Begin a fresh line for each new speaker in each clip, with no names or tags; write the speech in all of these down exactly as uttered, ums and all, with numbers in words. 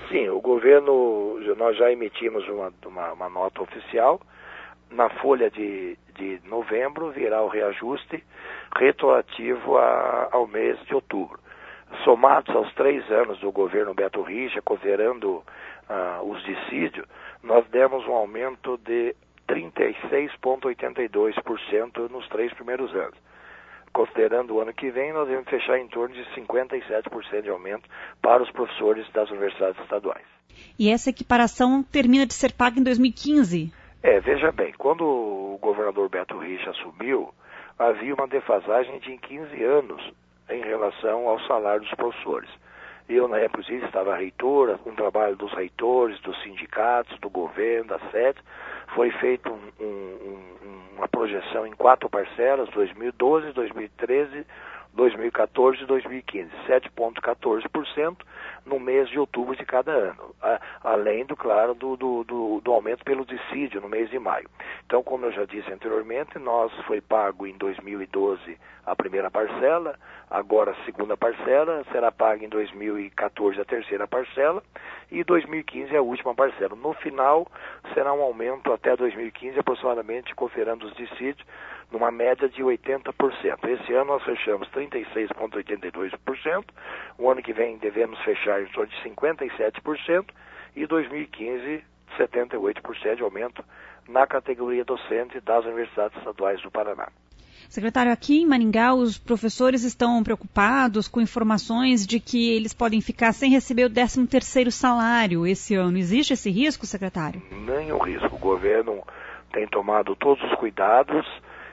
Sim, o governo, nós já emitimos uma, uma, uma nota oficial. Na folha de, de novembro virá o reajuste retroativo a, ao mês de outubro. Somados aos três anos do governo Beto Richa, considerando uh, os dissídios, nós demos um aumento de trinta e seis vírgula oitenta e dois por cento nos três primeiros anos. Considerando o ano que vem, nós vamos fechar em torno de cinquenta e sete por cento de aumento para os professores das universidades estaduais.
E essa equiparação termina de ser paga em dois mil e quinze?
É, veja bem, quando o governador Beto Richa assumiu, havia uma defasagem de quinze anos em relação ao salário dos professores. Eu, na época, inclusive, estava reitora, um trabalho dos reitores, dos sindicatos, do governo, da sede. Foi feita um, um, uma projeção em quatro parcelas, dois mil e doze, dois mil e treze, dois mil e quatorze e dois mil e quinze, sete vírgula quatorze por cento no mês de outubro de cada ano, a, além, do, claro, do, do, do, do aumento pelo dissídio no mês de maio. Então, como eu já disse anteriormente, nós foi pago em dois mil e doze a primeira parcela, agora a segunda parcela, será paga em dois mil e quatorze a terceira parcela e dois mil e quinze a última parcela. No final, será um aumento até dois mil e quinze, aproximadamente, considerando os dissídios, numa média de oitenta por cento. Esse ano nós fechamos trinta e seis vírgula oitenta e dois por cento, o ano que vem devemos fechar em torno de cinquenta e sete por cento e dois mil e quinze, setenta e oito por cento de aumento na categoria docente das universidades estaduais do Paraná.
Secretário, aqui em Maringá os professores estão preocupados com informações de que eles podem ficar sem receber o décimo terceiro salário esse ano. Existe esse risco, secretário?
Nenhum risco. O governo tem tomado todos os cuidados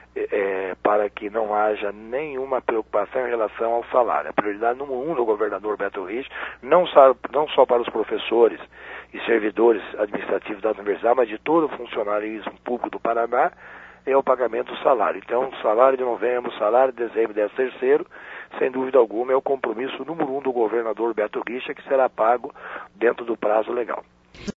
É, para que não haja nenhuma preocupação em relação ao salário. A prioridade número um do governador Beto Richa, não só, não só para os professores e servidores administrativos da universidade, mas de todo o funcionalismo público do Paraná, é o pagamento do salário. Então, salário de novembro, salário de dezembro, décimo terceiro, sem dúvida alguma, é o compromisso número um do governador Beto Richa, que será pago dentro do prazo legal.